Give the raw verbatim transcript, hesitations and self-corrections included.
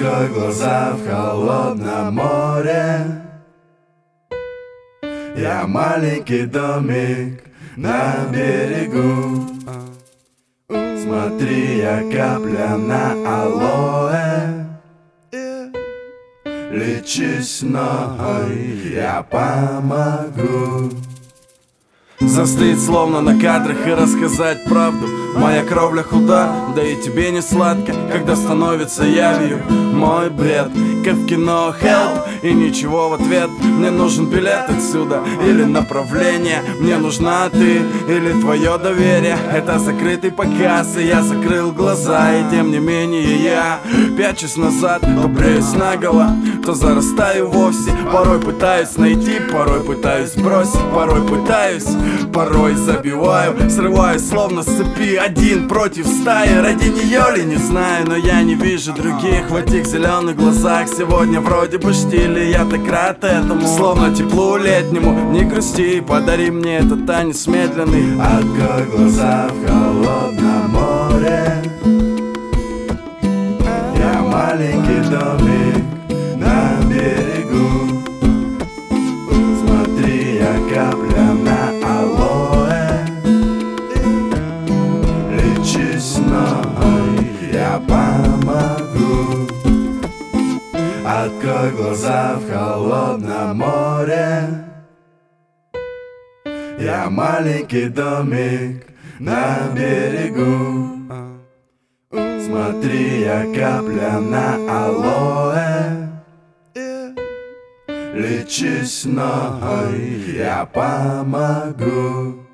Открой глаза в холодном море. Я маленький домик на берегу. Смотри, я капля на алоэ. Лечись мной, я помогу. Застыть словно на кадрах и рассказать правду. Моя кровля худа, да и тебе не сладко, когда становится явью мой бред, как в кино Help. И ничего в ответ, мне нужен билет отсюда или направление. Мне нужна ты или твое доверие. Это закрытый показ, и я закрыл глаза. И тем не менее я пячусь назад, то бреюсь наголо, то зарастаю вовсе. Порой пытаюсь найти, порой пытаюсь бросить, порой пытаюсь, порой забиваю, срываюсь словно с цепи, один против стаи. Ради нее ли, не знаю, но я не вижу других в этих зеленых глазах. Сегодня вроде бы штиль, и я так рад этому, словно теплу летнему. Не грусти, подари мне этот танец медленный. Открой глаза в холодном море. Я маленький домик на берегу. Смотри, я капля на алоэ. Лечись мной, я помогу. Открой глаза в холодном море. Я маленький домик на берегу. Смотри, я капля на алоэ. Лечись мной, я помогу.